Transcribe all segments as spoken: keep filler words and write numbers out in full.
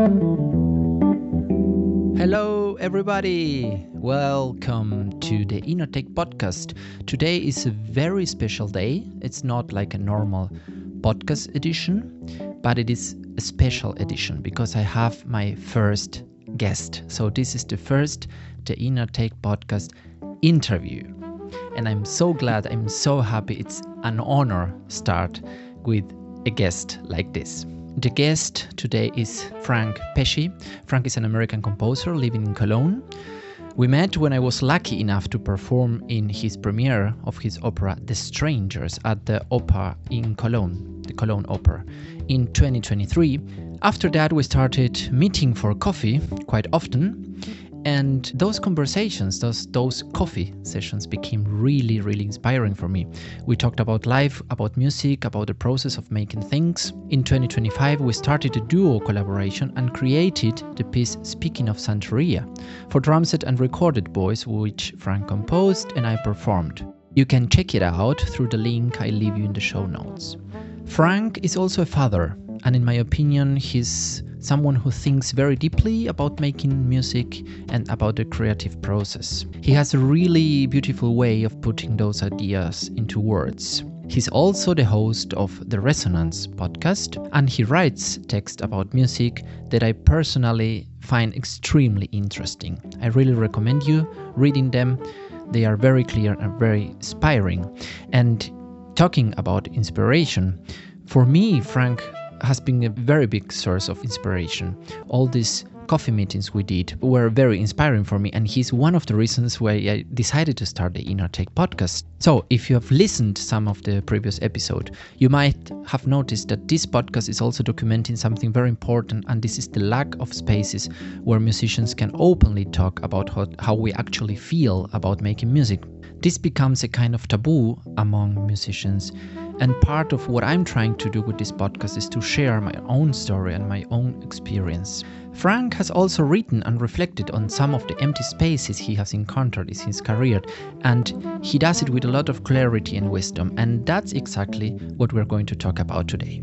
Hello, everybody. Welcome to the Inotech podcast. Today is a very special day. It's not like a normal podcast edition, but it is a special edition because I have my first guest. So this is the first the Inotech podcast interview. And I'm so glad, I'm so happy. It's an honor start with a guest like this. The guest today is Frank Pesce. Frank is an American composer living in Cologne. We met when I was lucky enough to perform in his premiere of his opera The Strangers at the Oper in Cologne, the Cologne Opera, in twenty twenty-three. After that, we started meeting for coffee quite often. And those conversations, those those coffee sessions became really, really inspiring for me. We talked about life, about music, about the process of making things. In twenty twenty-five, we started a duo collaboration and created the piece Speaking of Santeria for drum set and recorded voice, which Frank composed and I performed. You can check it out through the link I leave you in the show notes. Frank is also a father, and in my opinion, he's someone who thinks very deeply about making music and about the creative process. He has a really beautiful way of putting those ideas into words. He's also the host of the Resonance podcast, and he writes text about music that I personally find extremely interesting. I really recommend you reading them. They are very clear and very inspiring. And talking about inspiration, for me, Frank has been a very big source of inspiration. All these coffee meetings we did were very inspiring for me, and he's one of the reasons why I decided to start the Inotech podcast. So if you have listened to some of the previous episode, you might have noticed that this podcast is also documenting something very important, and this is the lack of spaces where musicians can openly talk about how, how we actually feel about making music. This becomes a kind of taboo among musicians, and part of what I'm trying to do with this podcast is to share my own story and my own experience. Frank has also written and reflected on some of the empty spaces he has encountered in his career, and he does it with a lot of clarity and wisdom, and that's exactly what we're going to talk about today.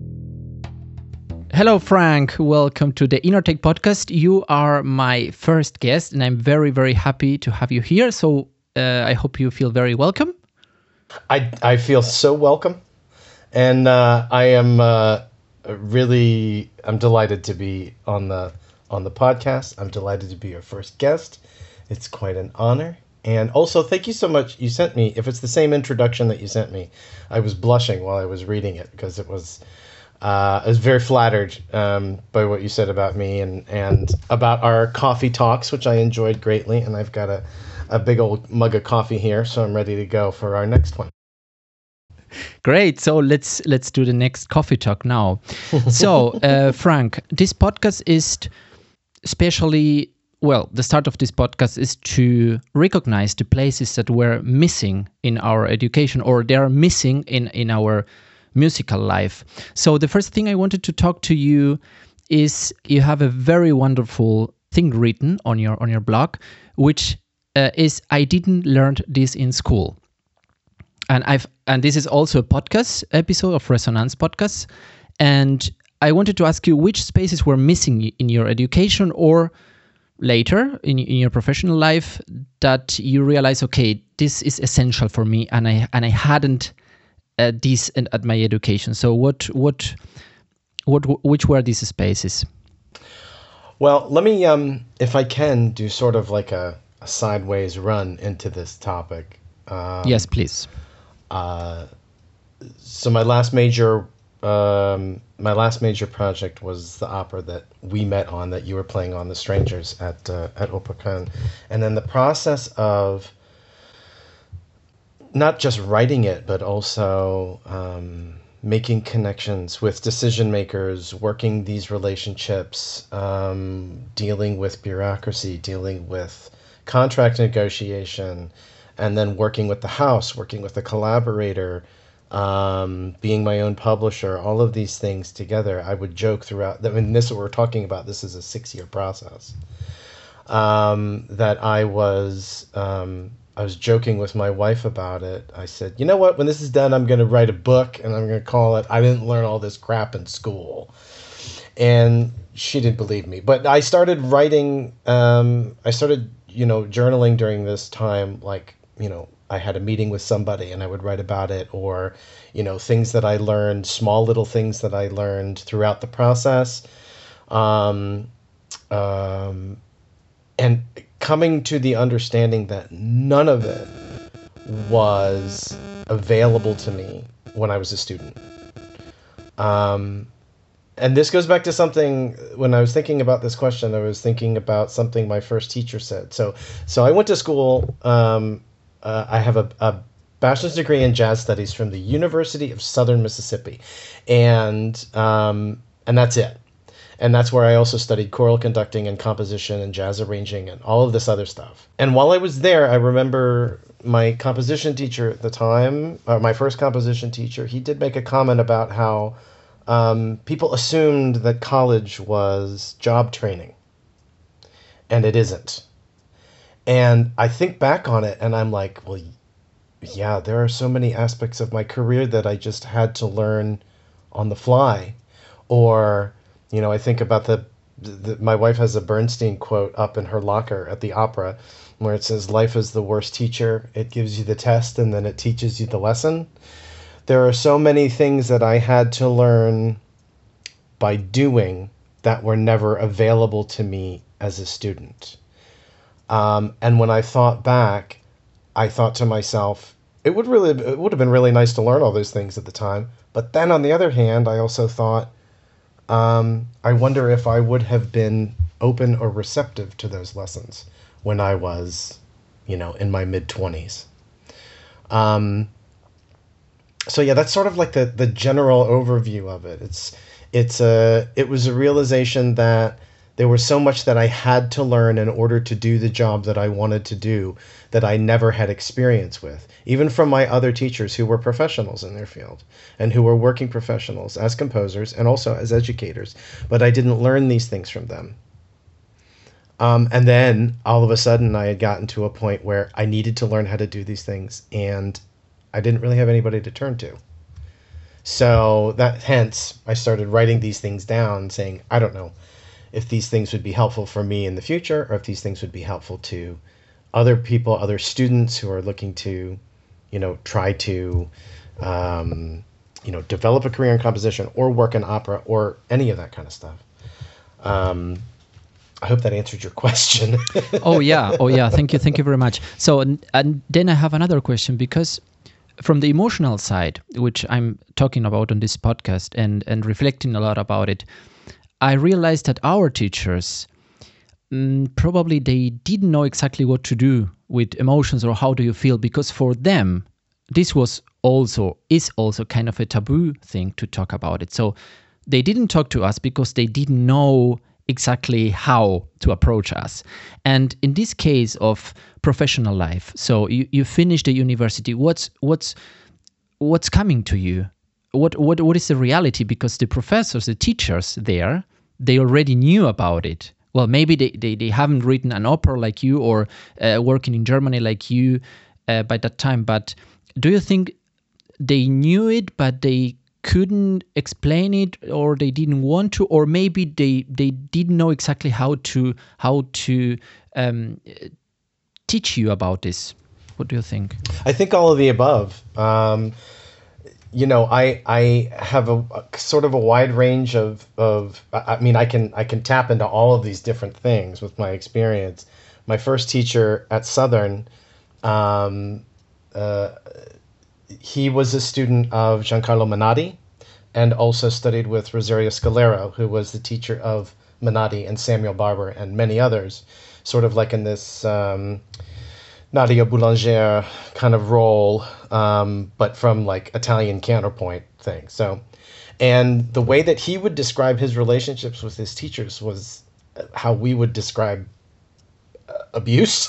Hello, Frank. Welcome to the Inotech podcast. You are my first guest, and I'm very, very happy to have you here. So uh, I hope you feel very welcome. I I feel so welcome. And uh, I am uh, really, I'm delighted to be on the on the podcast. I'm delighted to be your first guest. It's quite an honor. And also, thank you so much. You sent me, if it's the same introduction that you sent me, I was blushing while I was reading it because it was, uh, I was very flattered um, by what you said about me and, and about our coffee talks, which I enjoyed greatly. And I've got a, a big old mug of coffee here, so I'm ready to go for our next one. Great. So let's let's do the next coffee talk now. So, uh, Frank, this podcast is especially, well, the start of this podcast is to recognize the places that were missing in our education, or they are missing in, in our musical life. So the first thing I wanted to talk to you is you have a very wonderful thing written on your on your blog, which uh, is I didn't learn this in school. And I've and this is also a podcast episode of Resonance Podcast. And I wanted to ask you which spaces were missing in your education or later in, in your professional life that you realize, okay, this is essential for me, and I and I hadn't uh, this at my education. So what what what which were these spaces? Well, let me, um, if I can, do sort of like a, a sideways run into this topic. Um, yes, please. Uh, so my last major, um, my last major project was the opera that we met on, that you were playing on, The Strangers at uh, at Oper Cologne, and then the process of not just writing it, but also um, making connections with decision makers, working these relationships, um, dealing with bureaucracy, dealing with contract negotiation. And then working with the house, working with a collaborator, um, being my own publisher, all of these things together. I would joke throughout. I mean, this is what we're talking about. This is a six-year process. Um, that I was, um, I was joking with my wife about it. I said, you know what? When this is done, I'm going to write a book, and I'm going to call it "I Didn't Learn All This Crap in School." And she didn't believe me. But I started writing. Um, I started, you know, journaling during this time. Like, you know, I had a meeting with somebody, and I would write about it, or, you know, things that I learned, small little things that I learned throughout the process. Um, um, and coming to the understanding that none of it was available to me when I was a student. Um, and this goes back to something, when I was thinking about this question, I was thinking about something my first teacher said. So, so I went to school. Um, uh, I have a, a bachelor's degree in jazz studies from the University of Southern Mississippi. And, um, and that's it. And that's where I also studied choral conducting and composition and jazz arranging and all of this other stuff. And while I was there, I remember my composition teacher at the time, uh, my first composition teacher, he did make a comment about how um, people assumed that college was job training. And it isn't. And I think back on it and I'm like, well, yeah, there are so many aspects of my career that I just had to learn on the fly. Or, you know, I think about the, the, my wife has a Bernstein quote up in her locker at the opera where it says, life is the worst teacher. It gives you the test and then it teaches you the lesson. There are so many things that I had to learn by doing that were never available to me as a student. Um, and when I thought back, I thought to myself, it would really, it would have been really nice to learn all those things at the time. But then on the other hand, I also thought, Um, I wonder if I would have been open or receptive to those lessons when I was, you know, in my mid-twenties. Um, so yeah, that's sort of like the, the general overview of it. It's it's a it was a realization that there was so much that I had to learn in order to do the job that I wanted to do that I never had experience with, even from my other teachers who were professionals in their field and who were working professionals as composers and also as educators. But I didn't learn these things from them. Um, and then all of a sudden I had gotten to a point where I needed to learn how to do these things and I didn't really have anybody to turn to. So that hence I started writing these things down saying, I don't know if these things would be helpful for me in the future or if these things would be helpful to other people, other students who are looking to, you know, try to, um, you know, develop a career in composition or work in opera or any of that kind of stuff. Um, I hope that answered your question. Oh yeah, oh yeah. Thank you, thank you very much. So, and, and then I have another question, because from the emotional side, which I'm talking about on this podcast and and reflecting a lot about it, I realized that our teachers, um, probably they didn't know exactly what to do with emotions or how do you feel, because for them, this was also, is also kind of a taboo thing to talk about it. So they didn't talk to us because they didn't know exactly how to approach us. And in this case of professional life, so you, you finish the university, what's what's what's coming to you? What what what is the reality? Because the professors, the teachers there, they already knew about it. Well, maybe they, they, they haven't written an opera like you or uh, working in Germany like you uh, by that time, but do you think they knew it, but they couldn't explain it, or they didn't want to, or maybe they they didn't know exactly how to how to um, teach you about this? What do you think? I think all of the above. Um, you know, I I have a, a sort of a wide range of of. I mean, I can I can tap into all of these different things with my experience. My first teacher at Southern, um, uh, he was a student of Giancarlo Menotti, and also studied with Rosario Scalero, who was the teacher of Menotti and Samuel Barber and many others, sort of like in this um, Nadia Boulanger kind of role, um, but from like Italian counterpoint thing. So, and the way that he would describe his relationships with his teachers was how we would describe abuse.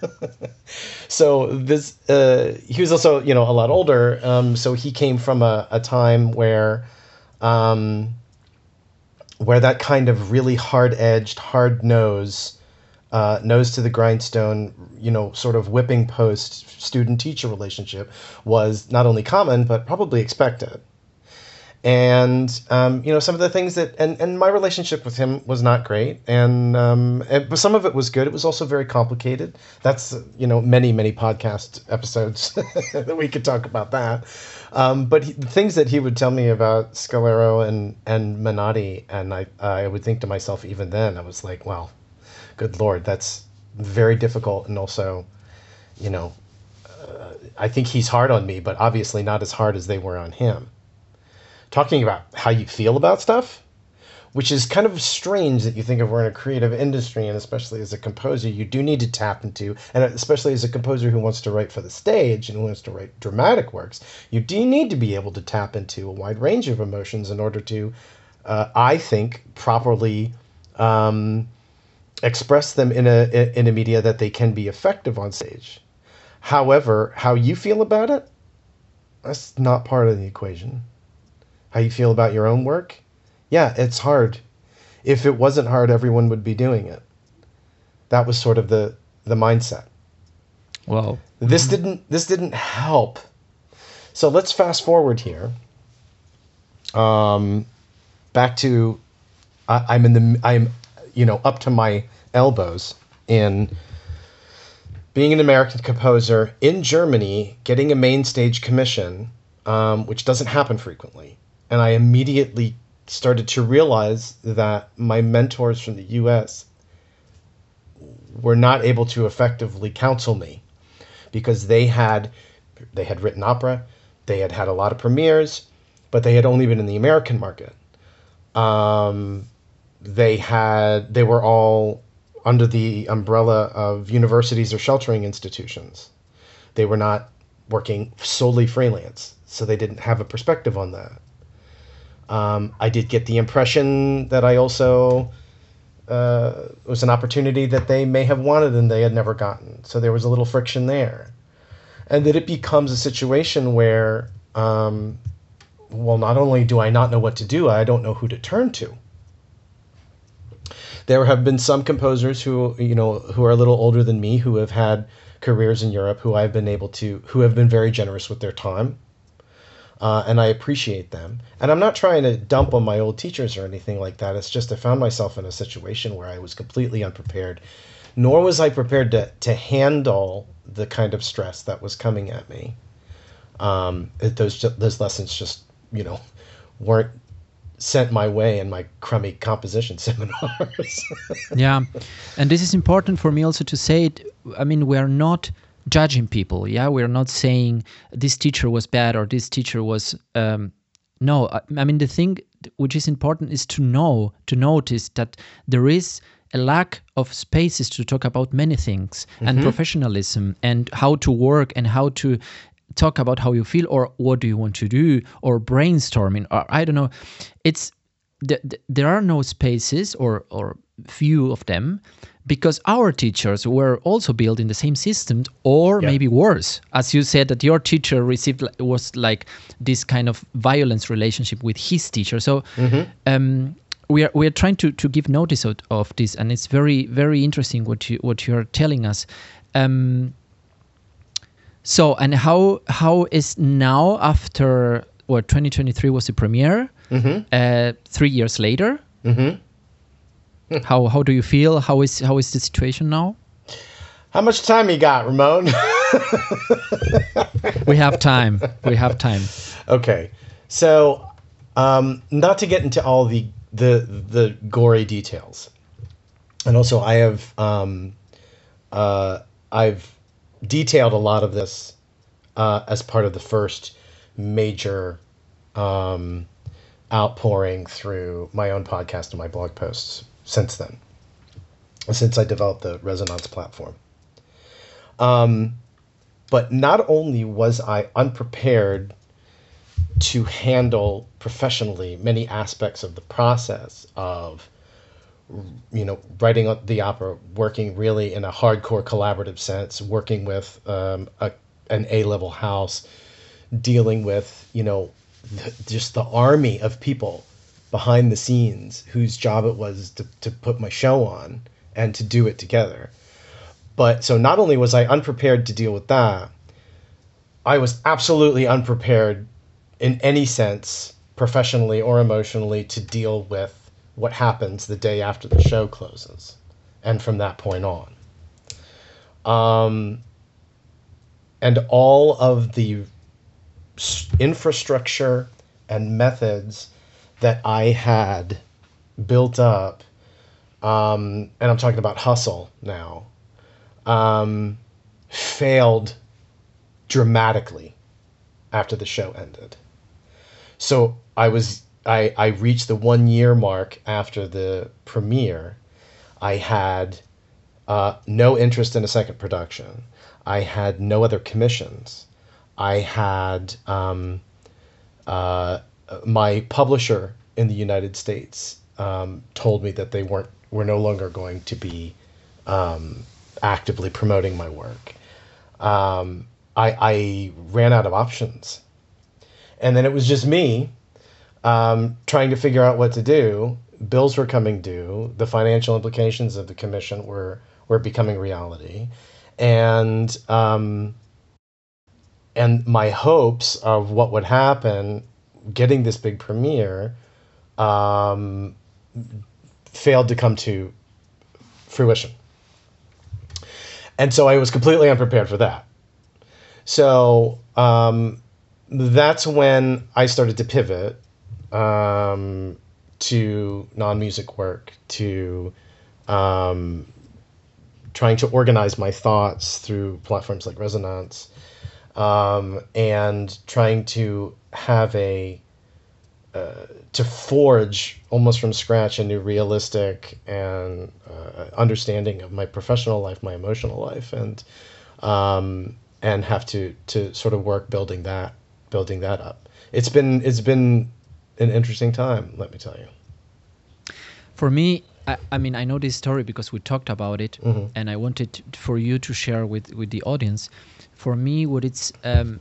So this, uh, he was also, you know, a lot older. Um, so he came from a, a time where, um, where that kind of really hard-edged, hard-nosed, uh, nose to the grindstone, you know, sort of whipping post student-teacher relationship was not only common, but probably expected. And, um, you know, some of the things that, and, and my relationship with him was not great. And, um, and, but some of it was good. It was also very complicated. That's, you know, many, many podcast episodes that we could talk about that. Um, but he, the things that he would tell me about Scalero and, and Menotti, and I, I would think to myself, even then, I was like, wow, good Lord, that's very difficult. And also, you know, uh, I think he's hard on me, but obviously not as hard as they were on him. Talking about how you feel about stuff, which is kind of strange that you think if we're in a creative industry, and especially as a composer, you do need to tap into, and especially as a composer who wants to write for the stage and who wants to write dramatic works, you do need to be able to tap into a wide range of emotions in order to, uh, I think, properly um, express them in a in a media that they can be effective on stage. However, how you feel about it, that's not part of the equation. How you feel about your own work? Yeah, it's hard. If it wasn't hard, everyone would be doing it. That was sort of the, the mindset. Well, this mm-hmm. didn't this didn't help. So let's fast forward here. Um, back to I, I'm in the I'm you know up to my elbows in being an American composer in Germany, getting a main stage commission, um, which doesn't happen frequently. And I immediately started to realize that my mentors from the U S were not able to effectively counsel me because they had they had written opera, they had had a lot of premieres, but they had only been in the American market. Um, they had they were all under the umbrella of universities or sheltering institutions. They were not working solely freelance, so they didn't have a perspective on that. Um, I did get the impression that I also uh, it was an opportunity that they may have wanted and they had never gotten. So there was a little friction there. And that it becomes a situation where, um, well, not only do I not know what to do, I don't know who to turn to. There have been some composers who, you know, who are a little older than me, who have had careers in Europe, who I've been able to, who have been very generous with their time. Uh, and I appreciate them. And I'm not trying to dump on my old teachers or anything like that. It's just I found myself in a situation where I was completely unprepared, nor was I prepared to, to handle the kind of stress that was coming at me. Um, it, those those lessons just, you know, weren't sent my way in my crummy composition seminars. Yeah, and this is important for me also to say it. I mean, we are not judging people. Yeah, we're not saying this teacher was bad or this teacher was um no I, I mean the thing which is important is to know to notice that there is a lack of spaces to talk about many things, mm-hmm. and professionalism and how to work and how to talk about how you feel or what do you want to do or brainstorming or I don't know. It's th- th- there are no spaces or or few of them, because our teachers were also built in the same system, or yeah. maybe worse. As you said, that your teacher received was like this kind of violence relationship with his teacher. So mm-hmm. um, we are we are trying to, to give notice of, of this, and it's very very interesting what you what you are telling us. Um, so and how how is now after what twenty twenty-three was the premiere? Mm-hmm. Uh, three years later. Mm-hmm. How how do you feel? How is how is the situation now? How much time you got, Ramon? We have time. We have time. Okay, so um, not to get into all the the the gory details, and also I have um, uh, I've detailed a lot of this uh, as part of the first major um, outpouring through my own podcast and my blog posts. Since then, since I developed the Resonance platform. Um, but not only was I unprepared to handle professionally many aspects of the process of, you know, writing the opera, working really in a hardcore collaborative sense, working with um, a, an A-level house, dealing with, you know, the, just the army of people behind the scenes whose job it was to, to put my show on and to do it together. But so not only was I unprepared to deal with that, I was absolutely unprepared in any sense professionally or emotionally to deal with what happens the day after the show closes, and from that point on. Um, and all of the infrastructure and methods that I had built up, um, and I'm talking about hustle now, um, failed dramatically after the show ended. So I was I, I reached the one year mark after the premiere. I had uh, no interest in a second production. I had no other commissions. I had um, uh, my publisher in the United States um, told me that they weren't were no longer going to be um, actively promoting my work. Um, I, I ran out of options, and then it was just me um, trying to figure out what to do. Bills were coming due. The financial implications of the commission were were becoming reality, and um, and my hopes of what would happen, getting this big premiere, um, failed to come to fruition. And so I was completely unprepared for that. So um, that's when I started to pivot um, to non-music work, to um, trying to organize my thoughts through platforms like Resonance, um, and trying to have a uh, to forge almost from scratch a new realistic and uh, understanding of my professional life, my emotional life, and um, and have to to sort of work building that building that up. It's been it's been an interesting time, let me tell you. For me, I, I mean, I know this story because we talked about it, mm-hmm. and I wanted for you to share with, with the audience. For me, what it's um,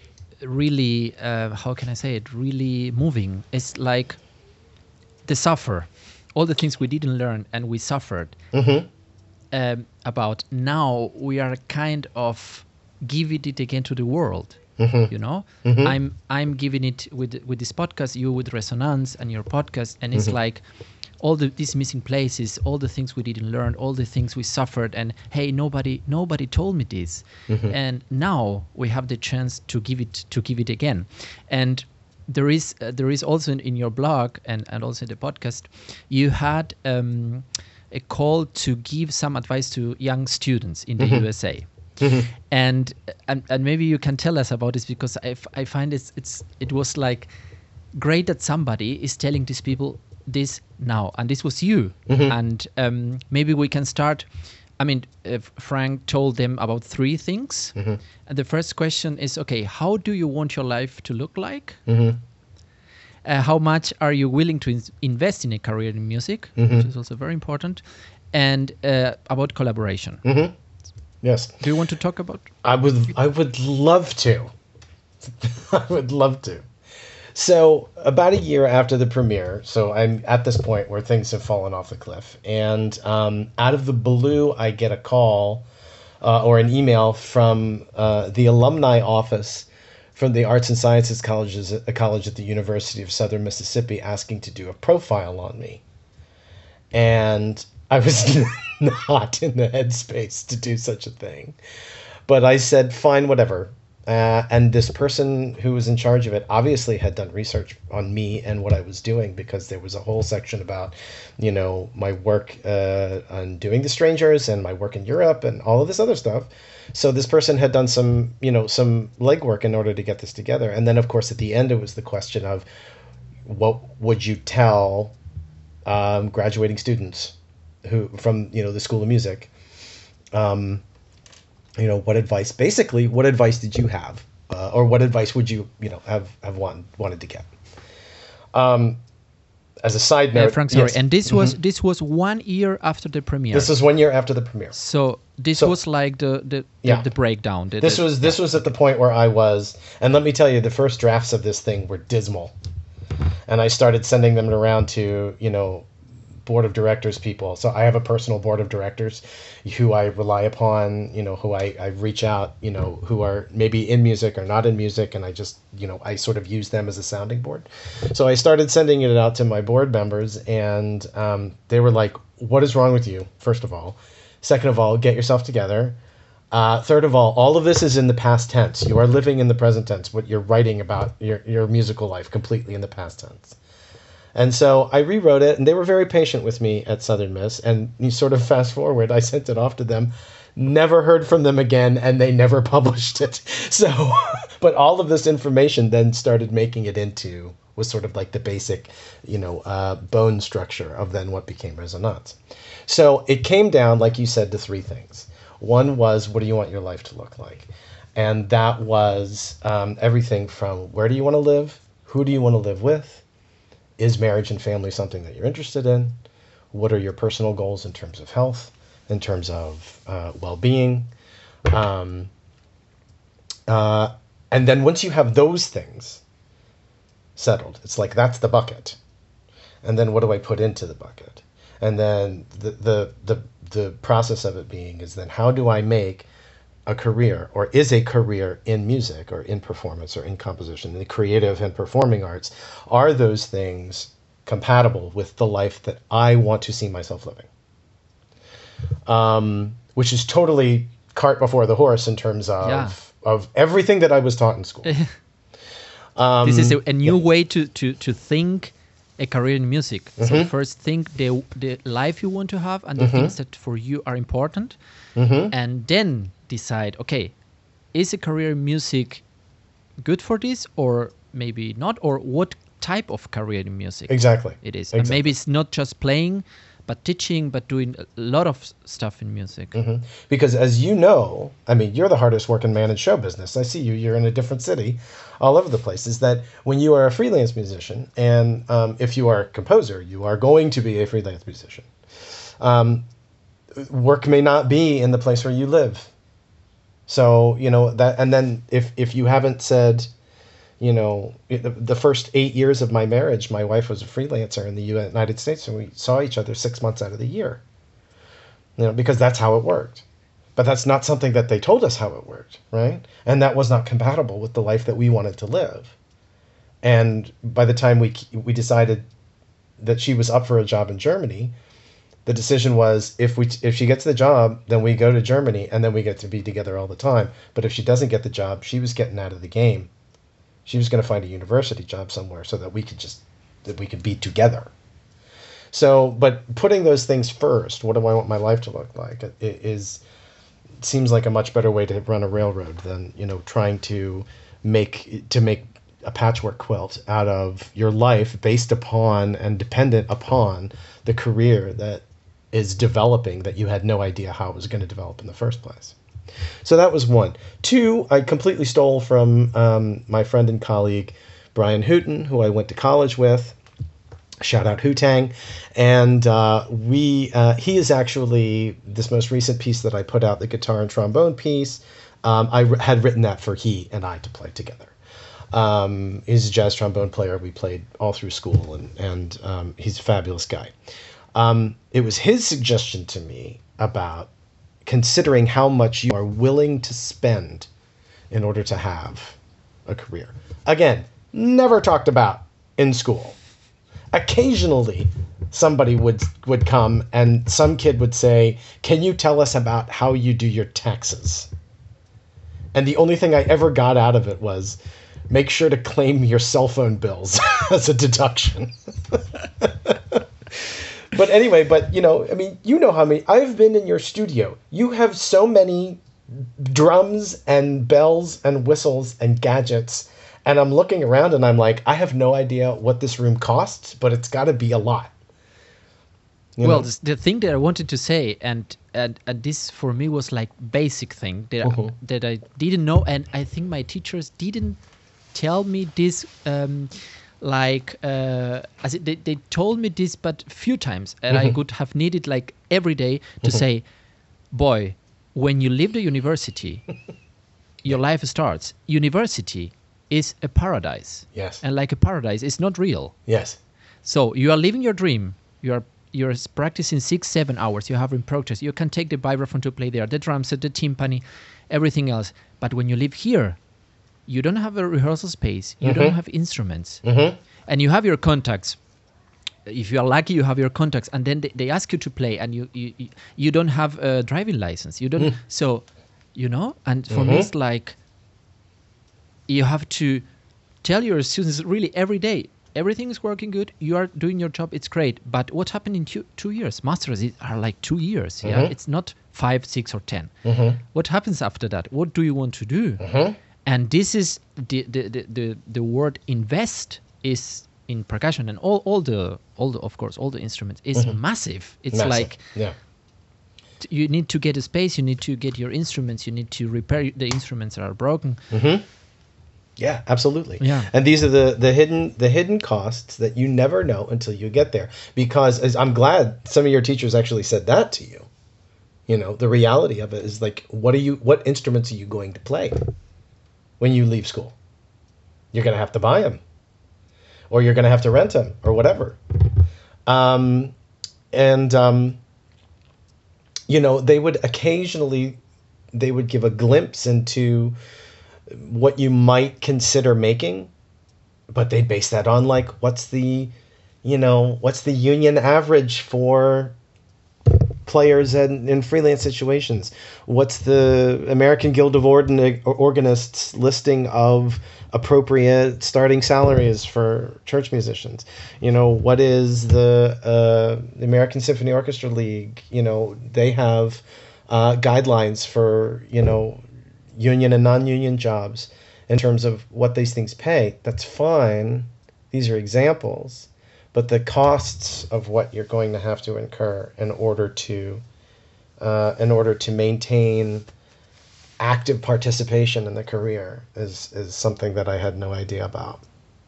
really, uh, how can I say it, really moving. It's like the suffer, all the things we didn't learn and we suffered mm-hmm. um, about. Now we are kind of giving it again to the world. Mm-hmm. You know, mm-hmm. I'm I'm giving it with with this podcast, you with Resonance and your podcast, and it's mm-hmm. like all the these missing places, all the things we didn't learn, all the things we suffered, and hey, nobody nobody told me this, mm-hmm. and now we have the chance to give it to give it again. And there is uh, there is also in, in your blog and and also in the podcast, you had um, a call to give some advice to young students in the mm-hmm. U S A. Mm-hmm. And, and and maybe you can tell us about this, because I, f- I find it's it's it was like great that somebody is telling these people this now, and this was you. Mm-hmm. And um, maybe we can start. I mean, uh, Frank told them about three things, mm-hmm. and the first question is, okay, how do you want your life to look like? Mm-hmm. Uh, how much are you willing to in- invest in a career in music, mm-hmm. which is also very important, and uh, about collaboration. Mm-hmm. Yes. Do you want to talk about? I would. I would love to. I would love to. So about a year after the premiere, so I'm at this point where things have fallen off the cliff, and um, out of the blue, I get a call uh, or an email from uh, the alumni office from the Arts and Sciences Colleges, a college at the University of Southern Mississippi, asking to do a profile on me, and I was not in the headspace to do such a thing. But I said, fine, whatever. Uh, and this person who was in charge of it obviously had done research on me and what I was doing, because there was a whole section about, you know, my work uh, on doing The Strangers and my work in Europe and all of this other stuff. So this person had done some, you know, some legwork in order to get this together. And then, of course, at the end, it was the question of what would you tell um, graduating students who from, you know, the School of Music, um, you know, what advice, basically, what advice did you have? Uh, or what advice would you, you know, have, have want, wanted to get? Um, as a side note. Uh, Frank, sorry. Yes. And this mm-hmm. was this was one year after the premiere. This was one year after the premiere. So this so, was like the, the, yeah. the, the breakdown. The, this the, was, this yeah. was at the point where I was, and let me tell you, the first drafts of this thing were dismal. And I started sending them around to, you know, board of directors people. So I have a personal board of directors who I rely upon, you know, who I, I reach out, you know, who are maybe in music or not in music. And I just, you know, I sort of use them as a sounding board. So I started sending it out to my board members, and um, they were like, what is wrong with you? First of all. Second of all, get yourself together. Uh, third of all, all of this is in the past tense. You are living in the present tense. What you're writing about your, your musical life completely in the past tense. And so I rewrote it, and they were very patient with me at Southern Miss. And you sort of fast forward, I sent it off to them, never heard from them again, and they never published it. So, but all of this information then started making it into, was sort of like the basic, you know, uh, bone structure of then what became Resonance. So it came down, like you said, to three things. One was, what do you want your life to look like? And that was um, everything from where do you want to live? Who do you want to live with? Is marriage and family something that you're interested in? What are your personal goals in terms of health, in terms of uh, well-being? Um, uh, and then once you have those things settled, it's like, that's the bucket. And then what do I put into the bucket? And then the, the, the, the process of it being is then how do I make a career, or is a career in music or in performance or in composition, in the creative and performing arts, are those things compatible with the life that I want to see myself living? Um, which is totally cart before the horse in terms of, yeah. of everything that I was taught in school. um, this is a, a new yeah. way to, to, to think a career in music. Mm-hmm. So first think the, the life you want to have and the mm-hmm. things that for you are important. Mm-hmm. And then decide, okay, is a career in music good for this, or maybe not, or what type of career in music exactly it is. Exactly. And maybe it's not just playing, but teaching, but doing a lot of stuff in music. Mm-hmm. Because as you know, I mean, you're the hardest working man in show business. I see you, you're in a different city all over the place, is that when you are a freelance musician, and um, if you are a composer, you are going to be a freelance musician. Um, work may not be in the place where you live. So, you know, that, and then if, if you haven't said, you know, the, the first eight years of my marriage, my wife was a freelancer in the United States, and we saw each other six months out of the year, you know, because that's how it worked. But that's not something that they told us how it worked, right? And that was not compatible with the life that we wanted to live. And by the time we we decided that she was up for a job in Germany, the decision was, if we if she gets the job, then we go to Germany, and then we get to be together all the time. But if she doesn't get the job, she was getting out of the game. She was going to find a university job somewhere so that we could just that we could be together. So, but putting those things first, what do I want my life to look like? It is seems like a much better way to run a railroad than, you know, trying to make to make a patchwork quilt out of your life based upon and dependent upon the career that is developing that you had no idea how it was going to develop in the first place. So that was one. Two, I completely stole from um, my friend and colleague, Brian Hooten, who I went to college with. Shout out Hootang. And uh, we, uh, he is actually, this most recent piece that I put out, the guitar and trombone piece, um, I r- had written that for he and I to play together. Um, he's a jazz trombone player. We played all through school, and, and um, he's a fabulous guy. Um, it was his suggestion to me about considering how much you are willing to spend in order to have a career. Again, never talked about in school. Occasionally, somebody would would come and some kid would say, "Can you tell us about how you do your taxes?" And the only thing I ever got out of it was, make sure to claim your cell phone bills as a deduction. But anyway, but, you know, I mean, you know how many, I've been in your studio. You have so many drums and bells and whistles and gadgets. And I'm looking around and I'm like, I have no idea what this room costs, but it's got to be a lot. You well, know? the thing that I wanted to say, and, and, and this for me was like basic thing that, uh-huh. that I didn't know. And I think my teachers didn't tell me this, um, like, uh, as it, they, they told me this, but few times. And mm-hmm. I could have needed like every day to mm-hmm. say, boy, when you leave the university, your life starts. University is a paradise. Yes. And like a paradise, it's not real. Yes. So you are living your dream. You are you're s- practicing six, seven hours. You're having practice. You can take the vibraphone to play there, the drum set, the timpani, everything else. But when you live here, you don't have a rehearsal space. You don't Mm-hmm. have instruments, Mm-hmm. and you have your contacts. If you are lucky, you have your contacts, and then they, they ask you to play, and you you, you- you don't have a driving license. You don't. So, you know. And for me, Mhm. it's like you have to tell your students really every day. Everything is working good. You are doing your job. It's great. But what happened in two, two years? Masters is- are like two years. Yeah, Mhm. it's not five, six, or ten. Mm-hmm. What happens after that? What do you want to do? Mm-hmm. And this is the the, the, the the word invest is in percussion and all, all the all the, of course all the instruments is massive. It's Massive. like Yeah. t- you need to get a space, you need to get your instruments, you need to repair the instruments that are broken. Mm-hmm. Yeah, absolutely. Yeah. And these are the, the hidden the hidden costs that you never know until you get there. Because as I'm glad some of your teachers actually said that to you. You know, the reality of it is like, what are you what instruments are you going to play when you leave school? You're going to have to buy them, or you're going to have to rent them, or whatever. Um, and um, you know, they would occasionally they would give a glimpse into what you might consider making, but they base that on like what's the, you know, what's the union average for players in, in freelance situations? What's the American Guild of Ordin- Organists listing of appropriate starting salaries for church musicians? You know, what is the uh, American Symphony Orchestra League? You know, they have uh, guidelines for, you know, union and non-union jobs in terms of what these things pay. That's fine. These are examples. But the costs of what you're going to have to incur in order to uh, in order to maintain active participation in the career is is something that I had no idea about.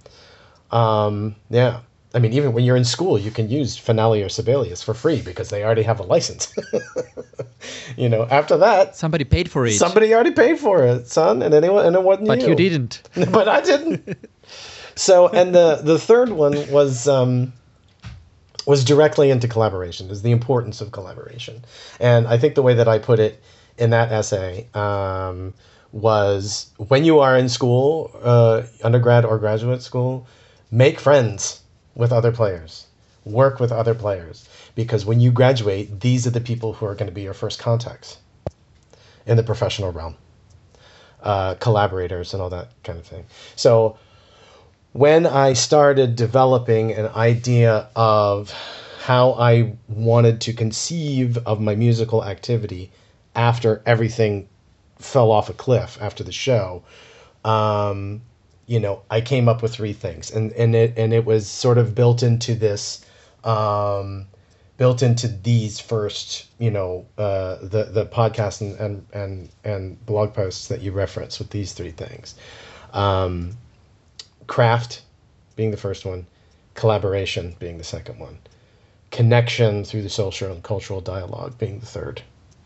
Um, yeah. I mean, even when you're in school, you can use Finale or Sibelius for free because they already have a license. You know, after that, Somebody paid for it, somebody already paid for it, son, and anyone, and it wasn't but you. you didn't. But I didn't. So, and the the third one was um, was directly into collaboration, is the importance of collaboration. And I think the way that I put it in that essay um, was, when you are in school, uh, undergrad or graduate school, make friends with other players, work with other players, because when you graduate, these are the people who are going to be your first contacts in the professional realm, uh, collaborators and all that kind of thing. So when I started developing an idea of how I wanted to conceive of my musical activity after everything fell off a cliff after the show, um, you know, I came up with three things, and, and it and it was sort of built into this, um, built into these first, you know, uh, the the podcast and, and and and blog posts that you reference with these three things. Um, craft being the first one, collaboration being the second one, connection through the social and cultural dialogue being the third.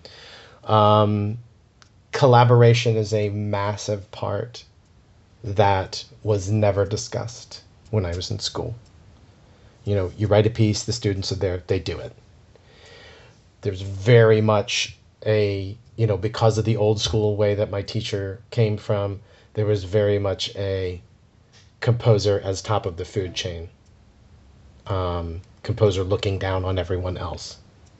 Um, collaboration is a massive part that was never discussed when I was in school. You know, you write a piece, the students are there, they do it. There's very much a, you know, because of the old school way that my teacher came from, there was very much a composer as top of the food chain. Um, composer looking down on everyone else.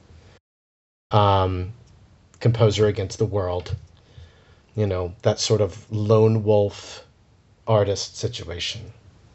Um, composer against the world. You know, that sort of lone wolf artist situation.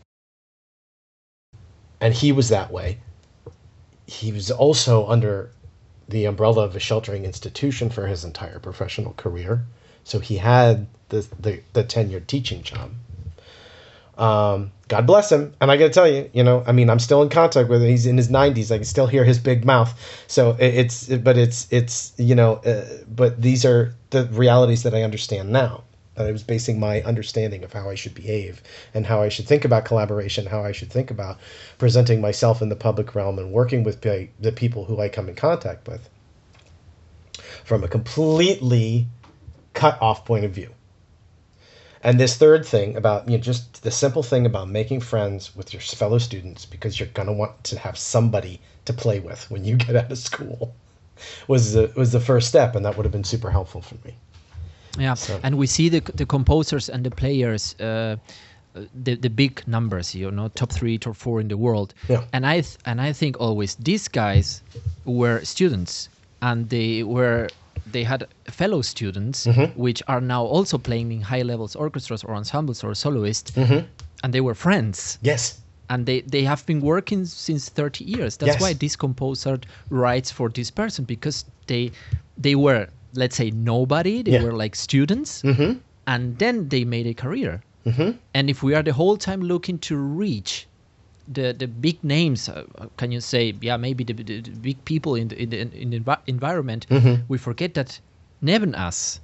And he was that way. He was also under the umbrella of a sheltering institution for his entire professional career. So he had the the, the tenured teaching job. Um, God bless him. And I got to tell you, you know, I mean, I'm still in contact with him. He's in his nineties. I can still hear his big mouth. So it, it's, but it's, it's, you know, uh, but these are the realities that I understand now. That I was basing my understanding of how I should behave and how I should think about collaboration, how I should think about presenting myself in the public realm and working with pe- the people who I come in contact with from a completely cut off point of view. And this third thing about, you know, just the simple thing about making friends with your fellow students, because you're going to want to have somebody to play with when you get out of school, was the, was the first step. And that would have been super helpful for me. Yeah, So- and we see the the composers and the players, uh, the the big numbers, you know, top three, top four in the world. Yeah. And I th- and I think always these guys were students, and they were they had fellow students Mm-hmm. which are now also playing in high levels orchestras or ensembles or soloists, Mm-hmm. and they were friends. Yes. And they, they have been working since thirty years. That's Yes. why this composer writes for this person, because they they were, let's say, nobody. They Yeah. were like students, Mm-hmm. and then they made a career. Mm-hmm. And if we are the whole time looking to reach the the big names, uh, can you say, yeah, maybe the, the, the big people in the in the, in the envi- environment, Mm-hmm. we forget that neben us.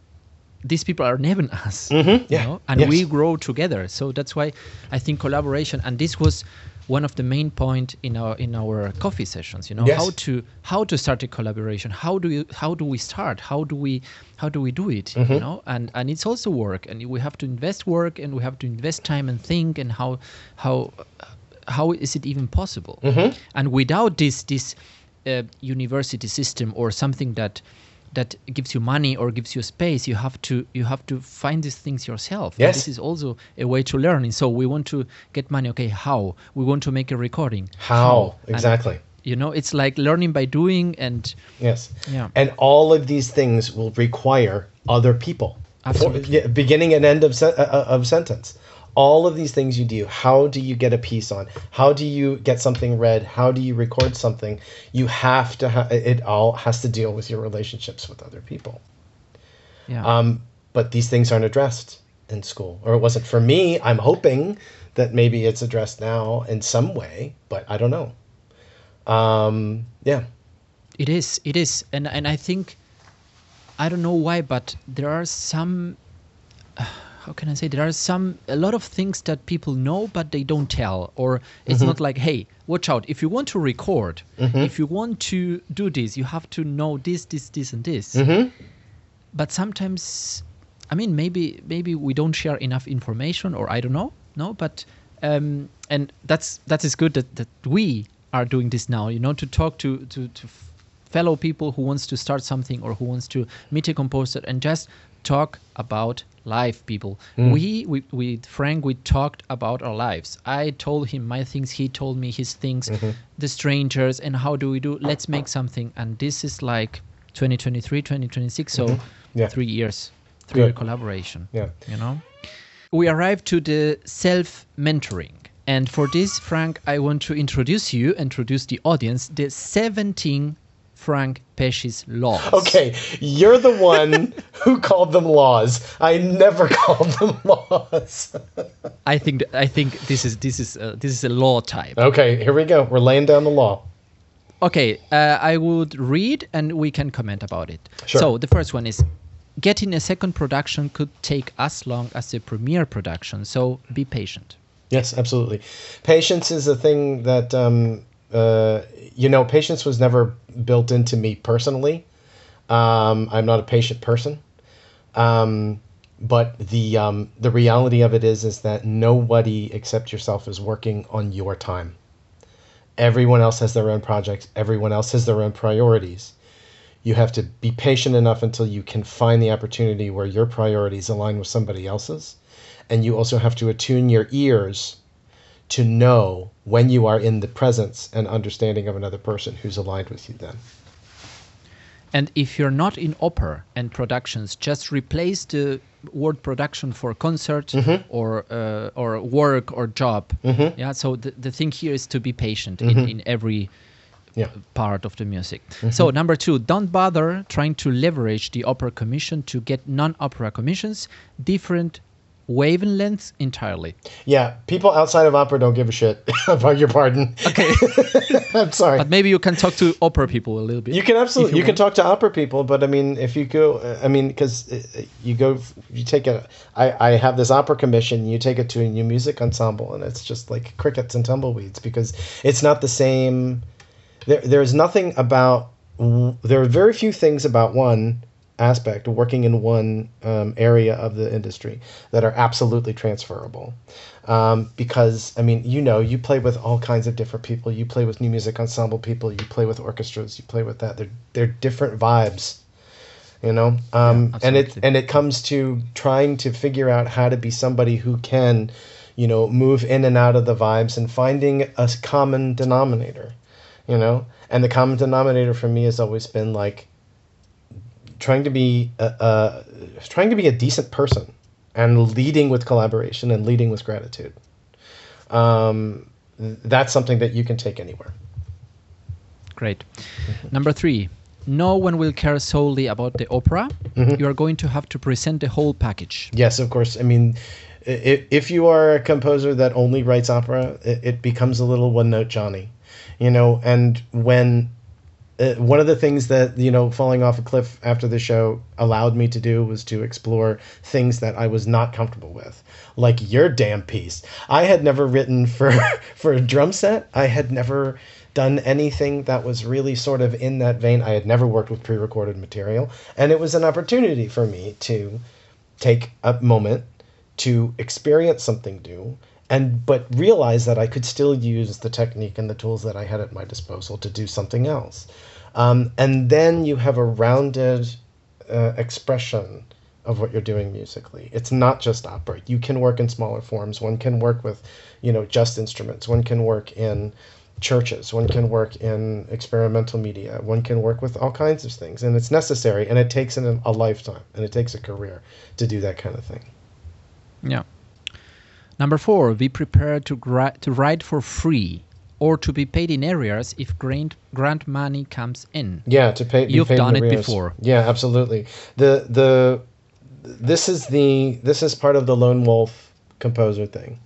These people are neben us, Mm-hmm. you Yeah. know, and Yes. we grow together. So that's why I think collaboration, and this was one of the main point in our in our coffee sessions. You know, Yes. how to how to start a collaboration. How do you how do we start? How do we how do we do it? Mm-hmm. You know, and and it's also work, and we have to invest work, and we have to invest time and think, and how how how is it even possible? Mm-hmm. And without this this uh, university system or something that that gives you money or gives you space, you have to you have to find these things yourself. And Yes. this is also a way to learn. And so we want to get money. Okay, how? We want to make a recording. How? And, Exactly. you know, it's like learning by doing, and Yes. Yeah. And all of these things will require other people. Absolutely. For- yeah, beginning and end of sen- uh, of sentence. All of these things you do. How do you get a piece on? How do you get something read? How do you record something? You have to. Ha- it all has to deal with your relationships with other people. yeah. Um, but these things aren't addressed in school, or it wasn't for me. I'm hoping that maybe it's addressed now in some way, but I don't know. Um, yeah. It is, it is, and and I think, I don't know why, but there are some, uh, how can I say, there are some, a lot of things that people know but they don't tell, or it's not like, hey, watch out, if you want to record, if you want to do this, you have to know this, this, this, and this. But sometimes, I mean, maybe maybe we don't share enough information, or I don't know, no, but um, and that's that is good that, that we are doing this now, you know, to talk to to, to f- fellow people who wants to start something or who wants to meet a composer and just talk about life, people. We, we with Frank, we talked about our lives. I told him my things, he told me his things, the strangers, and how do we do, let's make something. And this is like twenty twenty-three, twenty twenty-six, so Yeah. three years, three-year Good. collaboration. Yeah. You know, we arrived to the self-mentoring, and for this, Frank, I want to introduce you, introduce the audience, the seventeen Frank Pesci's laws. Okay, you're the one who called them laws. I never called them laws. I think th- I think this is this is uh, this is a law type. Okay, here we go. We're laying down the law. Okay, uh, I would read and we can comment about it. Sure. So the first one is, getting a second production could take as long as a premiere production, so be patient. Yes, absolutely. Patience is a thing that, um, uh, you know, patience was never built into me personally. Um, I'm not a patient person. Um, but the um, the reality of it is, is that nobody except yourself is working on your time. Everyone else has their own projects. Everyone else has their own priorities. You have to be patient enough until you can find the opportunity where your priorities align with somebody else's. And you also have to attune your ears to know when you are in the presence and understanding of another person who's aligned with you then. And if you're not in opera and productions, just replace the word production for concert or uh, or work or job. Yeah. So the, the thing here is to be patient in, in every Yeah. part of the music. So number two, don't bother trying to leverage the opera commission to get non-opera commissions. Different wavelengths entirely. Yeah, people outside of opera don't give a shit. I beg your pardon. Okay. I'm sorry. But maybe you can talk to opera people a little bit. You can absolutely, if you, you can want. talk to opera people, but I mean, if you go, uh, I mean, because you go, you take a, I, I have this opera commission, you take it to a new music ensemble, and it's just like crickets and tumbleweeds because it's not the same. There, there's nothing about, there are very few things about one aspect, working in one um, area of the industry, that are absolutely transferable. Um, because, I mean, you know, you play with all kinds of different people. You play with new music ensemble people. You play with orchestras. You play with that. They're, they're different vibes, you know? Um, Yeah, and it absolutely. and it comes to trying to figure out how to be somebody who can, you know, move in and out of the vibes and finding a common denominator, you know? And the common denominator for me has always been like trying to be a, a trying to be a decent person and leading with collaboration and leading with gratitude. Um, that's something that you can take anywhere. Great. Number three, no one will care solely about the opera. Mhm. You are going to have to present the whole package. Yes, of course. I mean, if, if you are a composer that only writes opera, it, it becomes a little one-note Johnny, you know. And when uh, one of the things that, you know, falling off a cliff after the show allowed me to do was to explore things that I was not comfortable with, like your damn piece. I had never written for for a drum set. I had never done anything that was really sort of in that vein. I had never worked with pre-recorded material, and it was an opportunity for me to take a moment to experience something new, and but realize that I could still use the technique and the tools that I had at my disposal to do something else. Um, and then you have a rounded uh, expression of what you're doing musically. It's not just opera. You can work in smaller forms. One can work with, you know, just instruments. One can work in churches. One can work in experimental media. One can work with all kinds of things. And it's necessary, and it takes an, a lifetime, and it takes a career to do that kind of thing. Yeah. Number four, be prepared to, gra- to write for free or to be paid in arrears if grant, grant money comes in. Yeah, to pay. Be You've paid done in it arrears. before. Yeah, absolutely. The the this is the this is part of the lone wolf composer thing.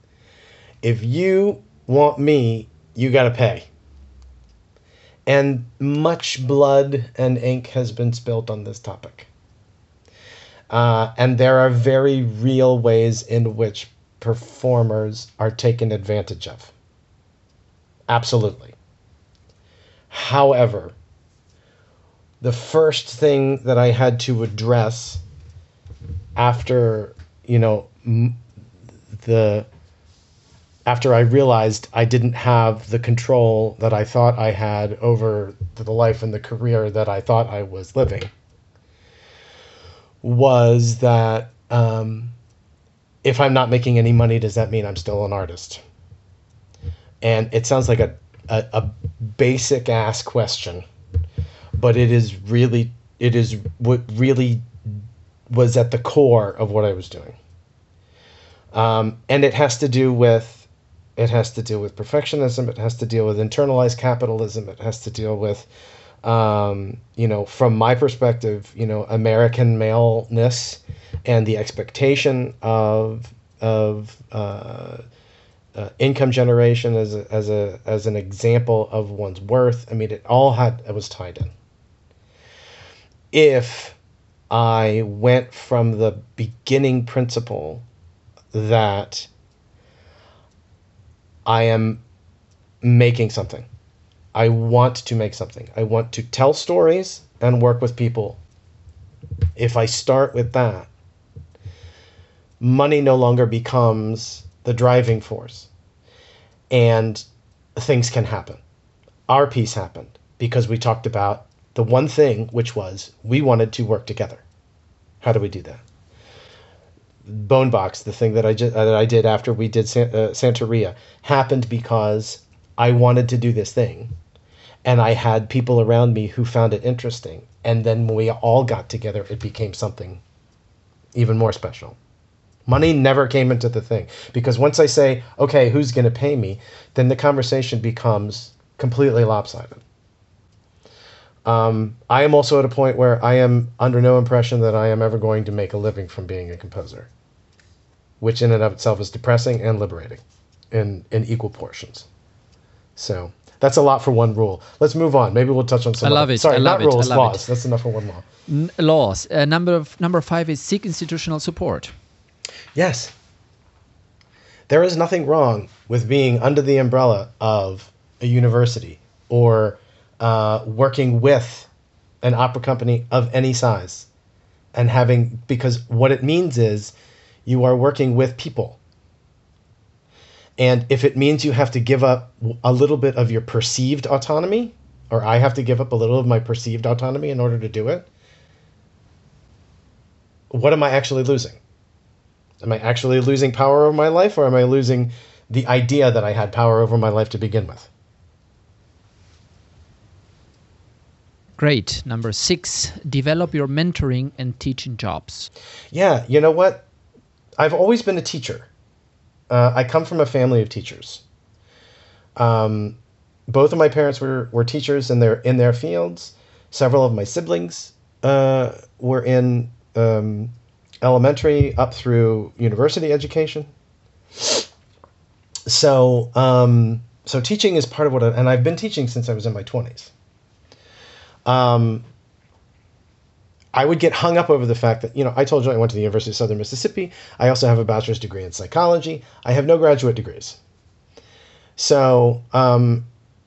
If you want me, you got to pay. And much blood and ink has been spilt on this topic. Uh, and there are very real ways in which performers are taken advantage of. Absolutely. However, the first thing that I had to address after, you know, m- the after I realized I didn't have the control that I thought I had over the life and the career that I thought I was living, was that um, if I'm not making any money, does that mean I'm still an artist? And it sounds like a, a, a basic ass question, but it is really, it is what really was at the core of what I was doing. Um, and it has to do with, it has to do with perfectionism. It has to deal with internalized capitalism. It has to deal with, um, you know, from my perspective, you know, American maleness and the expectation of, of, uh, Uh, income generation as a, as a as an example of one's worth. I mean, it all had it was tied in. If I went from the beginning principle that I am making something, I want to make something, I want to tell stories and work with people. If I start with that, money no longer becomes the driving force, and things can happen. Our piece happened because we talked about the one thing, which was we wanted to work together. How do we do that? Bonebox, the thing that I just, uh, that I did after we did San, uh, Santeria, happened because I wanted to do this thing, and I had people around me who found it interesting. And then when we all got together, it became something even more special. Money never came into the thing, because once I say, okay, who's going to pay me, then the conversation becomes completely lopsided. Um, I am also at a point where I am under no impression that I am ever going to make a living from being a composer, which in and of itself is depressing and liberating in, in equal portions. So that's a lot for one rule. Let's move on. Maybe we'll touch on some I love other, it. Sorry, I love not it. rules, I love laws. it. That's enough for one law. N- laws. Uh, number of, number five is seek institutional support. Yes. There is nothing wrong with being under the umbrella of a university or uh, working with an opera company of any size. And having, because what it means is you are working with people. And if it means you have to give up a little bit of your perceived autonomy, or I have to give up a little of my perceived autonomy in order to do it, what am I actually losing? Am I actually losing power over my life, or am I losing the idea that I had power over my life to begin with? Great. Number six, develop your mentoring and teaching jobs. Yeah, you know what? I've always been a teacher. Uh, I come from a family of teachers. Um, both of my parents were, were teachers in their in their fields. Several of my siblings uh, were in um, elementary up through university education. So um, so teaching is part of what, I, and I've been teaching since I was in my twenties. Um, I would get hung up over the fact that, you know, I told you I went to the University of Southern Mississippi. I also have a bachelor's degree in psychology. I have no graduate degrees. So, um,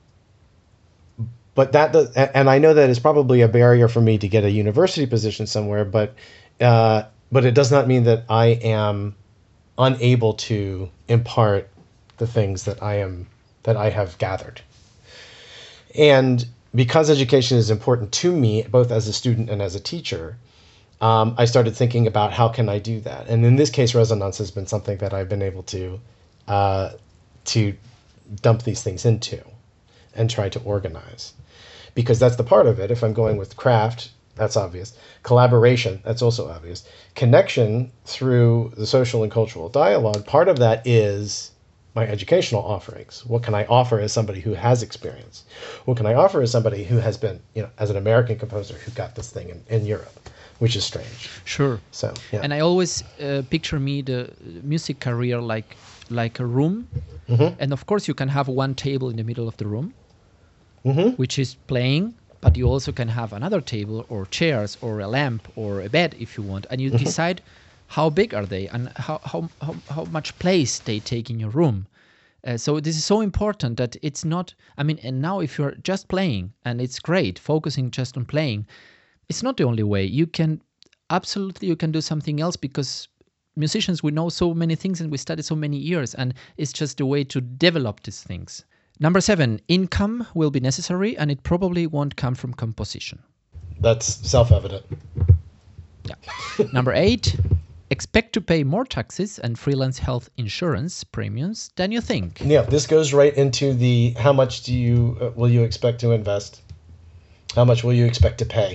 but that, does, and I know that is probably a barrier for me to get a university position somewhere, but, uh, but it does not mean that I am unable to impart the things that I am, that I have gathered. And because education is important to me, both as a student and as a teacher, um, I started thinking about how can I do that. And in this case, Resonance has been something that I've been able to uh, to dump these things into and try to organize. Because that's the part of it. If I'm going with craft, that's obvious. Collaboration, that's also obvious. Connection through the social and cultural dialogue, part of that is my educational offerings. What can I offer as somebody who has experience? What can I offer as somebody who has been, you know, as an American composer who got this thing in, in Europe, which is strange. Sure. So, yeah. And I always uh, picture me the music career like like a room. Mm-hmm. And of course you can have one table in the middle of the room, Mm-hmm. which is playing, but you also can have another table or chairs or a lamp or a bed if you want. And you Mm-hmm. decide how big are they and how, how, how, how much place they take in your room. Uh, so this is so important that it's not, I mean, and now if you're just playing and it's great, focusing just on playing, it's not the only way. You can, absolutely, you can do something else because musicians, we know so many things and we study so many years and it's just a way to develop these things. Number seven, income will be necessary and it probably won't come from composition. That's self-evident. Yeah. Number eight, expect to pay more taxes and freelance health insurance premiums than you think. Yeah, this goes right into the how much do you uh, will you expect to invest? How much will you expect to pay?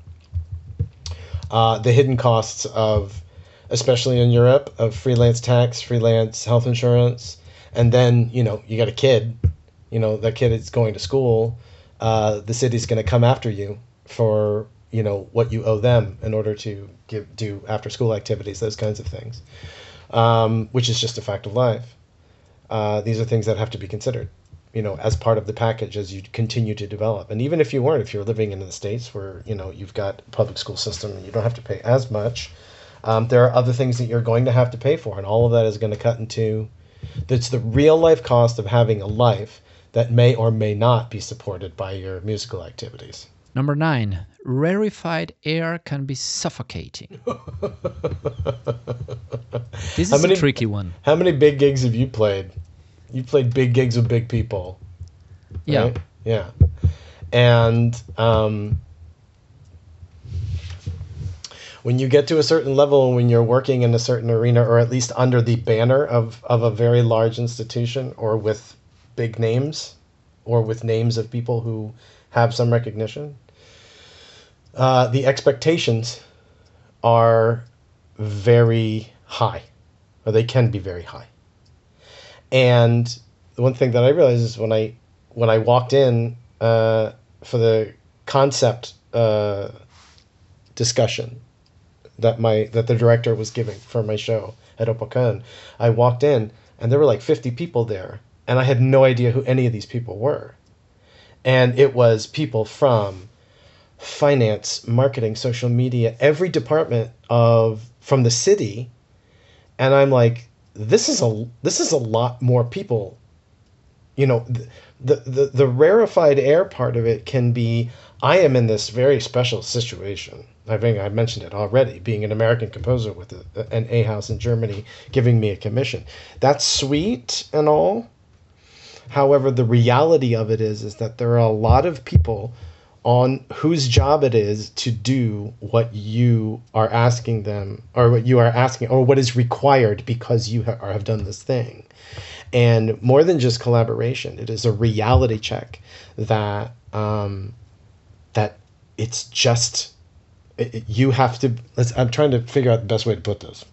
Uh, the hidden costs of, especially in Europe, of freelance tax, freelance health insurance, and then, you know, you got a kid, you know, that kid is going to school, uh, the city's going to come after you for, you know, what you owe them in order to give do after school activities, those kinds of things, um, which is just a fact of life. Uh, these are things that have to be considered, you know, as part of the package as you continue to develop. And even if you weren't, if you're living in the States where, you know, you've got a public school system and you don't have to pay as much, um, there are other things that you're going to have to pay for. And all of that is going to cut into, that's the real life cost of having a life that may or may not be supported by your musical activities. Number nine, rarefied air can be suffocating. This How is many- a tricky one. How many big gigs have you played? You played big gigs with big people. Yeah. Right? Yeah. And um, when you get to a certain level, when you're working in a certain arena, or at least under the banner of, of a very large institution, or with big names, or with names of people who have some recognition, uh, the expectations are very high, or they can be very high. And the one thing that I realized is when I when I walked in uh, for the concept uh, discussion that my that the director was giving for my show at Opakun, I walked in and there were like fifty people there, and I had no idea who any of these people were. And it was people from finance, marketing, social media, every department of from the city, and I'm like, this is a this is a lot more people you know, the, the, the, the rarefied air part of it can be, I am in this very special situation. I think I mentioned it already, being an American composer with a, an A house in Germany giving me a commission. That's sweet and all. However, the reality of it is, is that there are a lot of people on whose job it is to do what you are asking them, or what you are asking, or what is required because you ha- have done this thing. And more than just collaboration, it is a reality check that um, that it's just it, it- you have to. Let's. I'm trying to figure out the best way to put this.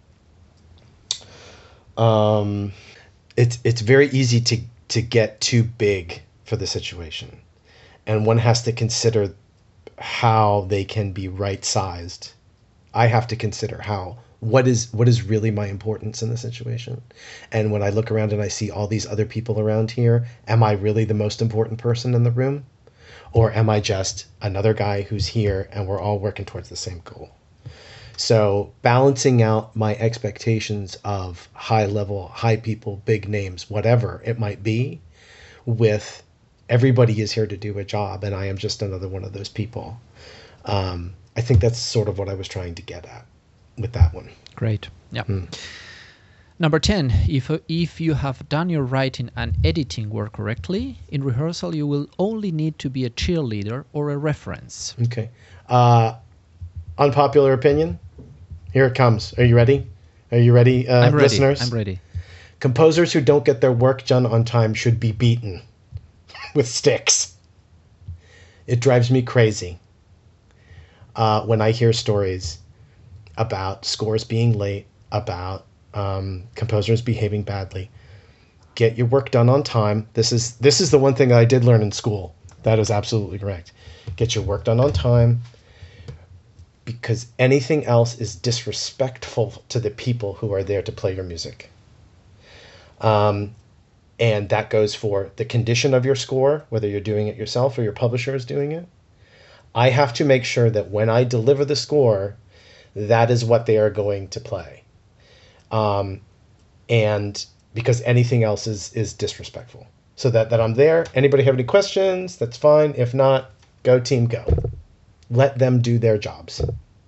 Um, it's it's very easy to to get too big for the situation, and one has to consider how they can be right sized. I have to consider how what is what is really my importance in the situation. And when I look around and I see all these other people around here, am I really the most important person in the room? Or am I just another guy who's here and we're all working towards the same goal? So balancing out my expectations of high level, high people, big names, whatever it might be, with everybody is here to do a job and I am just another one of those people. Um, I think that's sort of what I was trying to get at with that one. Great. Yeah. Number ten, if, if you have done your writing and editing work correctly, in rehearsal you will only need to be a cheerleader or a reference. Okay. Uh, unpopular opinion. Here it comes. Are you ready? Are you ready, uh, I'm ready. listeners? I'm ready. Composers who don't get their work done on time should be beaten with sticks. It drives me crazy uh, when I hear stories about scores being late, about um, composers behaving badly. Get your work done on time. This is this is the one thing I did learn in school. That is absolutely correct. Get your work done on time, because anything else is disrespectful to the people who are there to play your music. Um, and that goes for the condition of your score, whether you're doing it yourself or your publisher is doing it. I have to make sure that when I deliver the score, that is what they are going to play. Um, and because anything else is, is disrespectful. So that, that I'm there. Anybody have any questions? That's fine. If not, go team, go. Let them do their jobs.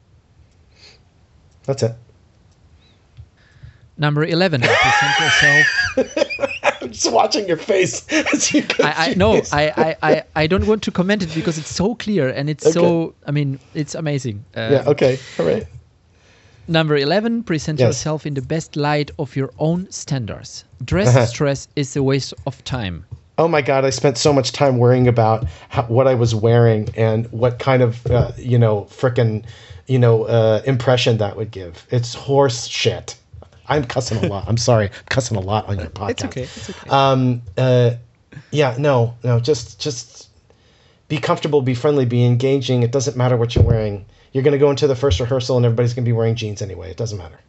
That's it. Number eleven, present yourself. I'm just watching your face as you I, I no, I, I, I, I don't want to comment it because it's so clear and it's Okay. so, I mean, it's amazing. Um, Yeah, okay. All right. Number eleven, present Yes. yourself in the best light of your own standards. Dress Uh-huh. stress is a waste of time. Oh my God, I spent so much time worrying about how, what I was wearing and what kind of, uh, you know, frickin', you know, uh, impression that would give. It's horse shit. I'm cussing a lot. I'm sorry. I'm cussing a lot on your podcast. It's okay. It's okay. Um, uh, yeah, no, no, just, just be comfortable, be friendly, be engaging. It doesn't matter what you're wearing. You're going to go into the first rehearsal and everybody's going to be wearing jeans anyway. It doesn't matter.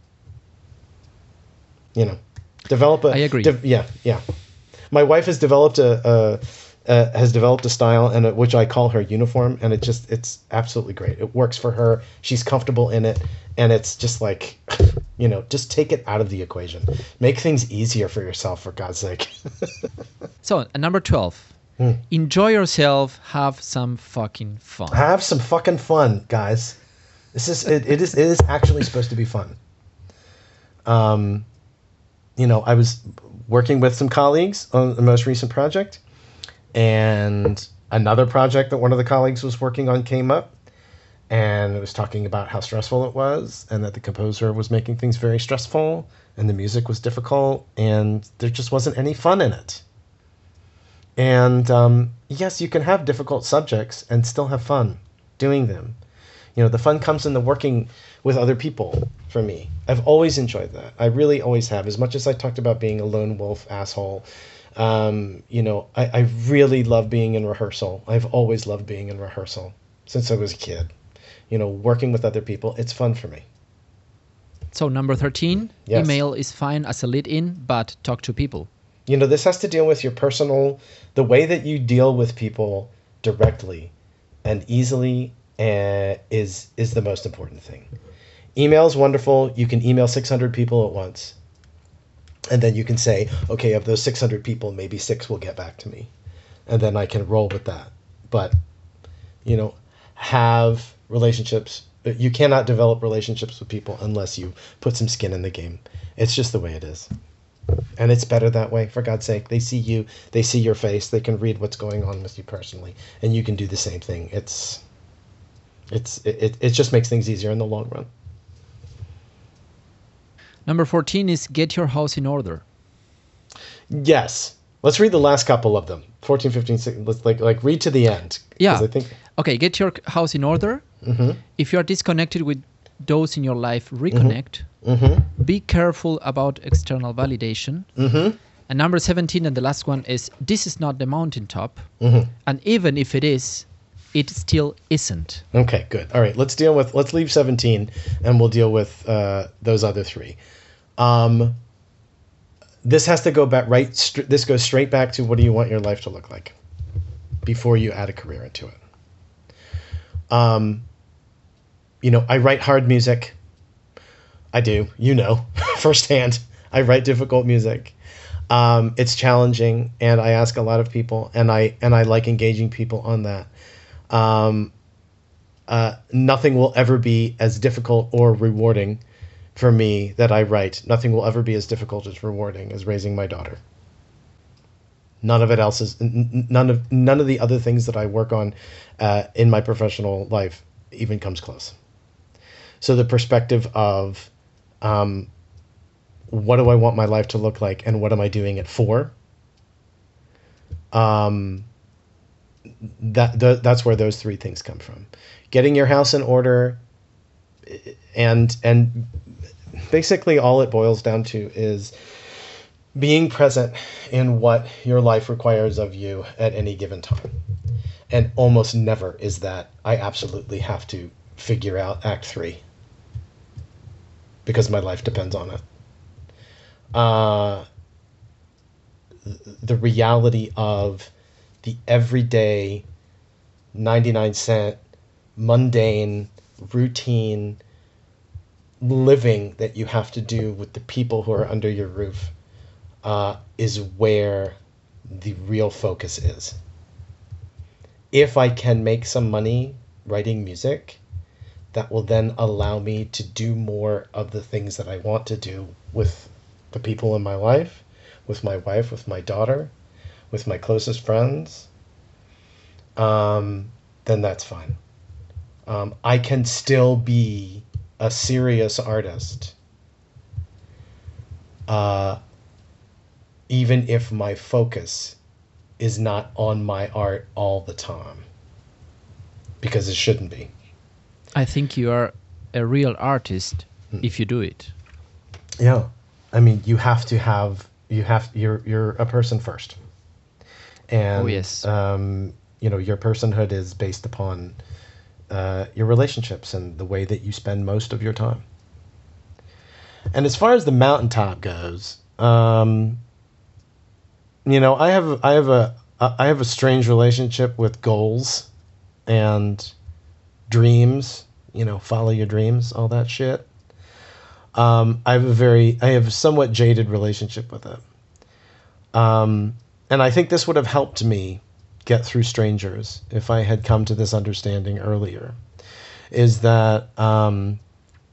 You know, develop a, I agree. de- yeah, yeah. My wife has developed a, a, a has developed a style, and a, which I call her uniform, and it just it's absolutely great. It works for her. She's comfortable in it, and it's just like, you know, just take it out of the equation. Make things easier for yourself, for God's sake. So, uh, number twelve, Hmm. enjoy yourself, have some fucking fun. Have some fucking fun, guys. This is it, it is it is actually supposed to be fun. Um, you know, I was working with some colleagues on the most recent project, and another project that one of the colleagues was working on came up, and it was talking about how stressful it was, and that the composer was making things very stressful, and the music was difficult, and there just wasn't any fun in it. And um, yes, you can have difficult subjects and still have fun doing them. You know, the fun comes in the working with other people for me. I've always enjoyed that. I really always have. As much as I talked about being a lone wolf asshole, um, you know, I, I really love being in rehearsal. I've always loved being in rehearsal since I was a kid. You know, working with other people, it's fun for me. So, number thirteen, Yes. email is fine as a lead-in, but talk to people. You know, this has to deal with your personal, the way that you deal with people directly and easily uh, is is the most important thing. Email is wonderful. You can email six hundred people at once. And then you can say, okay, of those six hundred people, maybe six will get back to me. And then I can roll with that. But, you know, have relationships. You cannot develop relationships with people unless you put some skin in the game. It's just the way it is. And it's better that way, for God's sake. They see you, they see your face, they can read what's going on with you personally, and you can do the same thing. It's, it's, it, it just makes things easier in the long run. Number fourteen is get your house in order. Yes. Let's read the last couple of them. fourteen, fifteen, sixteen. Let's like like read to the end. Yeah. I think... Okay, get your house in order. Mm-hmm. If you are disconnected with those in your life, reconnect. Mm-hmm. Be careful about external validation. Mm-hmm. And number seventeen, and the last one is, this is not the mountaintop. Mm-hmm. And even if it is, it still isn't. Okay, good. All right, let's deal with, let's leave seventeen, and we'll deal with uh, those other three. Um, this has to go back, right? St- this goes straight back to what do you want your life to look like before you add a career into it. Um, you know, I write hard music. I do, you know, firsthand. I write difficult music. Um, it's challenging, and I ask a lot of people, and I and I like engaging people on that. Um, uh, nothing will ever be as difficult or rewarding for me that I write. Nothing will ever be as difficult as rewarding as raising my daughter. None of it else is. N- none of none of the other things that I work on uh, in my professional life even comes close. So the perspective of um, what do I want my life to look like, and what am I doing it for? Um, that th- that's where those three things come from. Getting your house in order, and and basically all it boils down to is being present in what your life requires of you at any given time. And almost never is that I absolutely have to figure out act three because my life depends on it. Uh, the reality of the everyday ninety-nine cent mundane routine living that you have to do with the people who are under your roof uh, is where the real focus is. If I can make some money writing music, that will then allow me to do more of the things that I want to do with the people in my life, with my wife, with my daughter, with my closest friends, um, then that's fine. Um, I can still be a serious artist, uh, even if my focus is not on my art all the time, because it shouldn't be. I think you are a real artist hmm. if you do it. Yeah, I mean, you have to have you have you're you're a person first, and oh, yes. um, you know, your personhood is based upon uh, your relationships and the way that you spend most of your time. And as far as the mountaintop goes, um, you know, I have I have a I have a strange relationship with goals and dreams. You know, follow your dreams, all that shit. Um, I have a very I have a somewhat jaded relationship with it. Um, and I think this would have helped me get through Strangers if I had come to this understanding earlier. Is that um,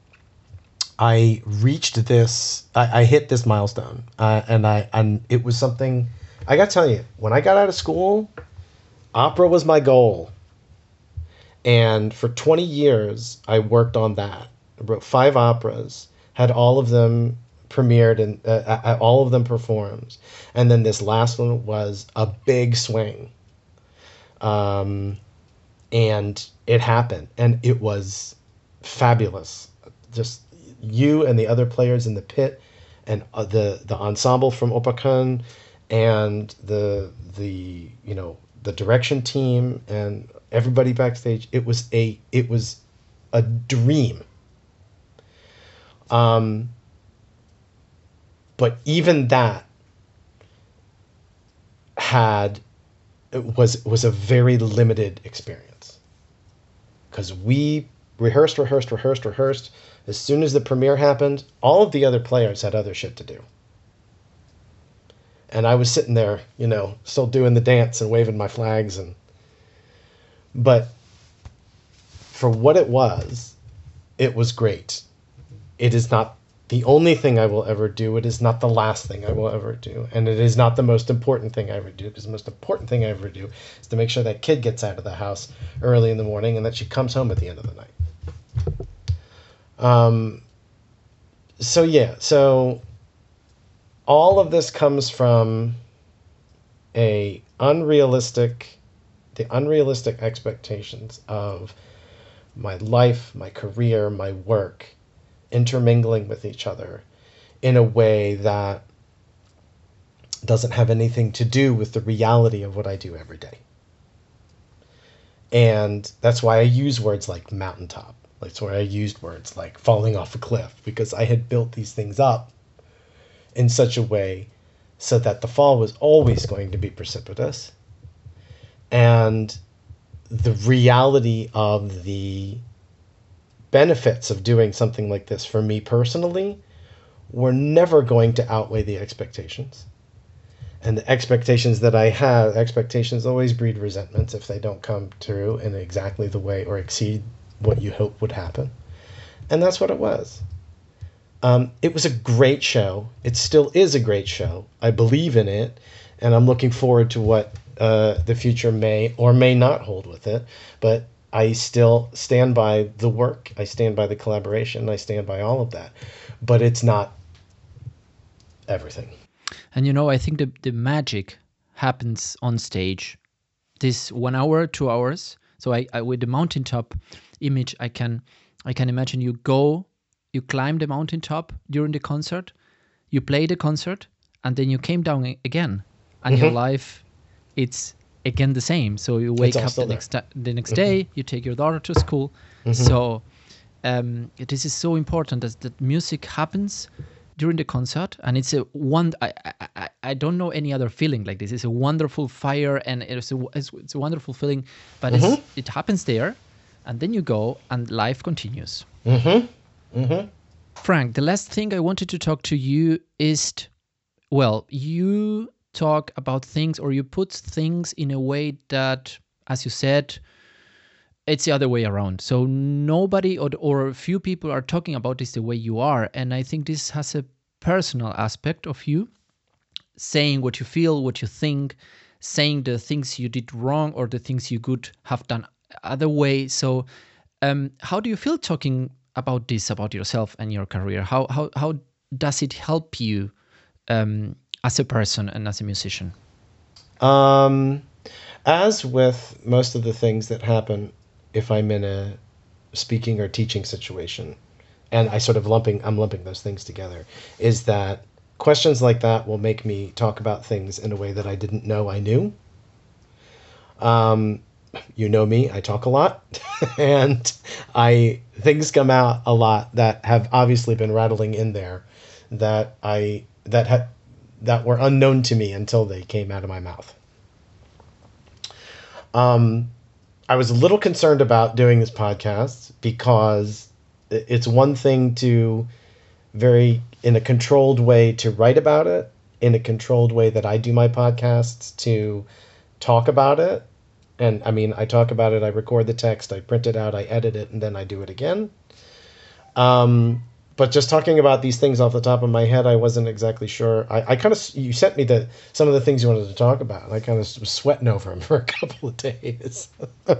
I reached this, I, I hit this milestone, uh, and I and it was something. I got to tell you, when I got out of school, opera was my goal, and for twenty years I worked on that. I wrote five operas, had all of them premiered and uh, all of them performed, and then this last one was a big swing. Um, and it happened, and it was fabulous. Just you and the other players in the pit, and uh, the the ensemble from Opakun, and the the you know the direction team and everybody backstage. It was a it was a dream. Um, but even that had was was a very limited experience, because we rehearsed, rehearsed, rehearsed, rehearsed. As soon as the premiere happened, all of the other players had other shit to do. And I was sitting there, you know, still doing the dance and waving my flags. And but for what it was, it was great. It is not the only thing I will ever do. It is not the last thing I will ever do. And it is not the most important thing I ever do, because the most important thing I ever do is to make sure that kid gets out of the house early in the morning and that she comes home at the end of the night. Um, so, yeah, so all of this comes from a unrealistic, the unrealistic expectations of my life, my career, my work, intermingling with each other in a way that doesn't have anything to do with the reality of what I do every day. And that's why I use words like mountaintop. That's why I used words like falling off a cliff, because I had built these things up in such a way so that the fall was always going to be precipitous. And the reality of the benefits of doing something like this for me personally were never going to outweigh the expectations. And the expectations that I have, expectations always breed resentments if they don't come true in exactly the way or exceed what you hope would happen. And that's what it was. Um, it was a great show. It still is a great show. I believe in it, and I'm looking forward to what uh, the future may or may not hold with it. But I still stand by the work. I stand by the collaboration. I stand by all of that. But it's not everything. And you know, I think the, the magic happens on stage. This one hour, two hours. So I, I with the mountaintop image, I can I can imagine you go, you climb the mountaintop during the concert, you play the concert, and then you came down again, and mm-hmm. your life, it's again the same. So you wake up the next ta- the next mm-hmm. day, you take your daughter to school. Mm-hmm. So um, this is so important that that music happens during the concert, and it's a one. I, I I don't know any other feeling like this. It's a wonderful fire, and it's a it's, it's a wonderful feeling. But mm-hmm. it's, it happens there, and then you go, and life continues. Mm-hmm. Mm-hmm. Frank, the last thing I wanted to talk to you is, t- well, you talk about things, or you put things in a way that, as you said, it's the other way around. So nobody or, or few people are talking about this the way you are. And I think this has a personal aspect of you, saying what you feel, what you think, saying the things you did wrong or the things you could have done other way. So um, how do you feel talking about this, about yourself and your career? How how how does it help you um, as a person and as a musician? Um, as with most of the things that happen, if I'm in a speaking or teaching situation, and I sort of lumping, I'm lumping those things together, is that questions like that will make me talk about things in a way that I didn't know I knew. Um, you know me, I talk a lot, and I things come out a lot that have obviously been rattling in there that I that had that were unknown to me until they came out of my mouth. Um. I was a little concerned about doing this podcast because it's one thing to very, in a controlled way, to write about it, in a controlled way that I do my podcasts, to talk about it. And I mean, I talk about it, I record the text, I print it out, I edit it, and then I do it again. Um, but just talking about these things off the top of my head, I wasn't exactly sure. I, I kind of, you sent me the some of the things you wanted to talk about, and I kind of was sweating over them for a couple of days.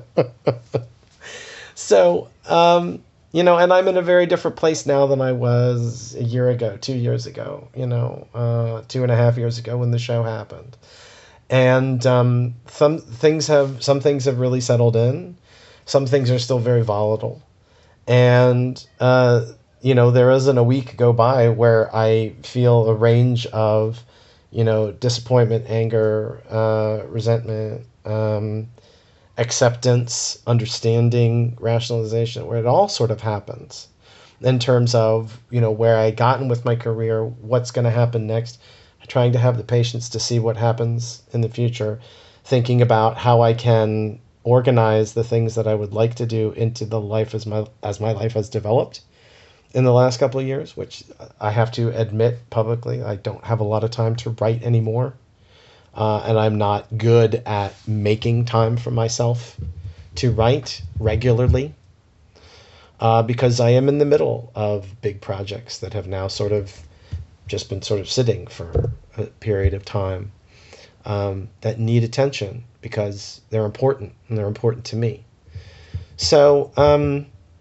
So, um, you know, and I'm in a very different place now than I was a year ago, two years ago, you know, uh, two and a half years ago when the show happened. And um, some things have, some things have really settled in. Some things are still very volatile. And, uh, you know, there isn't a week go by where I feel a range of, you know, disappointment, anger, uh, resentment, um, acceptance, understanding, rationalization, where it all sort of happens in terms of, you know, where I gotten with my career, what's going to happen next, trying to have the patience to see what happens in the future, thinking about how I can organize the things that I would like to do into the life as my as my life has developed, in the last couple of years, which I have to admit publicly, I don't have a lot of time to write anymore. Uh, and I'm not good at making time for myself to write regularly uh, because I am in the middle of big projects that have now sort of just been sort of sitting for a period of time um, that need attention because they're important and they're important to me. So, um,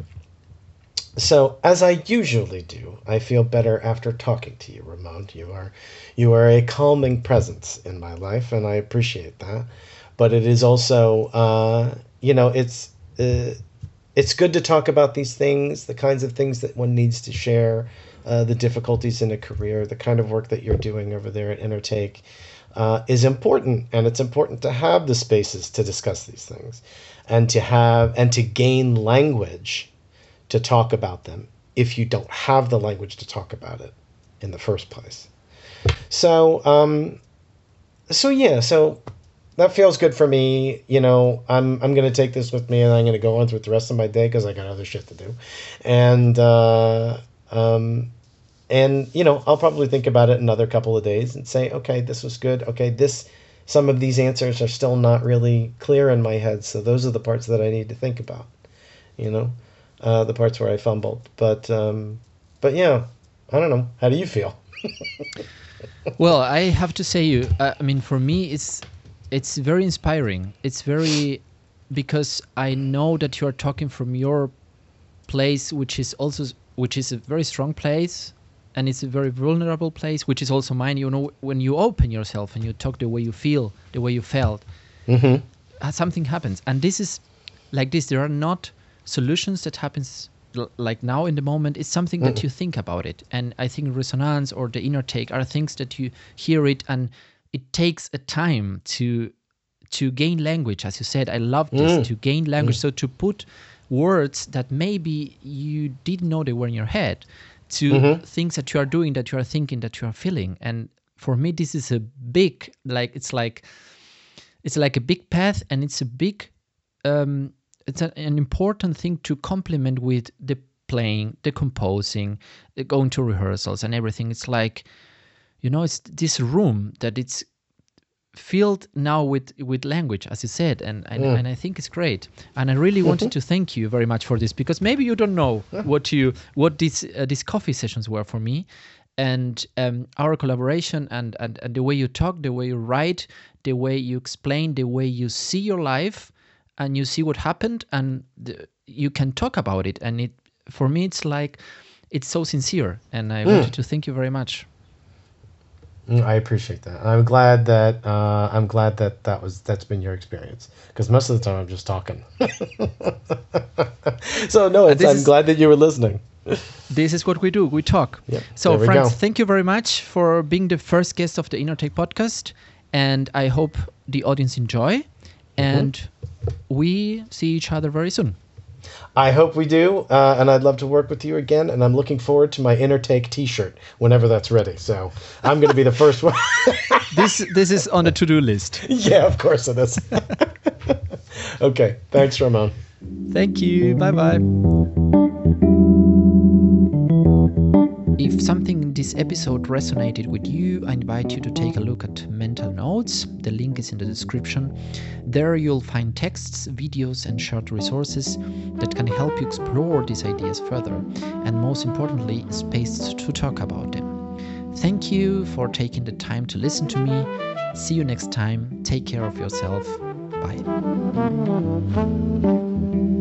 so as I usually do, I feel better after talking to you, Ramon. You are, you are a calming presence in my life, and I appreciate that. But it is also, uh, you know, it's uh, it's good to talk about these things, the kinds of things that one needs to share, uh, the difficulties in a career, the kind of work that you're doing over there at Intertake. Uh, is important, and it's important to have the spaces to discuss these things and to have and to gain language to talk about them if you don't have the language to talk about it in the first place. So, um, so yeah, so that feels good for me. You know, I'm I'm going to take this with me, and I'm going to go on with the rest of my day because I got other shit to do. And, uh, um, And, you know, I'll probably think about it another couple of days and say, okay, this was good. Okay, this, some of these answers are still not really clear in my head. So those are the parts that I need to think about, you know, uh, the parts where I fumbled. But, um, but yeah, I don't know. How do you feel? Well, I have to say you, uh, I mean, for me, it's, it's very inspiring. It's very, because I know that you are talking from your place, which is also, which is a very strong place. And it's a very vulnerable place, which is also mine. You know, when you open yourself and you talk the way you feel, the way you felt, mm-hmm. something happens. And this is like this. There are not solutions that happens l- like now in the moment. It's something mm-hmm. that you think about it. And I think Resonance or the Intertake are things that you hear it, and it takes a time to to gain language. As you said, I love this, mm. to gain language. Mm. So to put words that maybe you didn't know they were in your head, to mm-hmm. things that you are doing, that you are thinking, that you are feeling. And for me, this is a big, like, it's like, it's like a big path, and it's a big, um, it's a, an important thing to complement with the playing, the composing, the going to rehearsals and everything. It's like, you know, it's this room that it's filled now with with language, as you said, and and, mm. and I think it's great. And I really wanted to thank you very much for this, because maybe you don't know what you what these uh, these coffee sessions were for me, and um, our collaboration and, and and the way you talk, the way you write, the way you explain, the way you see your life, and you see what happened, and the, you can talk about it. And it for me, it's like it's so sincere, and I mm. wanted to thank you very much. I appreciate that. I'm glad that uh, I'm glad that that was that's been your experience, because most of the time I'm just talking. So no, it's, I'm is, glad that you were listening. This is what we do. We talk. Yep, so Franz, thank you very much for being the first guest of the Intertake podcast, and I hope the audience enjoy, and mm-hmm. we see each other very soon. I hope we do, uh, and I'd love to work with you again, and I'm looking forward to my Intertake t-shirt whenever that's ready. So I'm going to be the first one. This this is on the to-do list. Yeah, of course it is. Okay, thanks, Ramon. Thank you. Bye-bye. If something in this episode resonated with you, I invite you to take a look at Mental Notes. The link is in the description. There you'll find texts, videos, and short resources that can help you explore these ideas further, and most importantly, space to talk about them. Thank you for taking the time to listen to me. See you next time. Take care of yourself. Bye.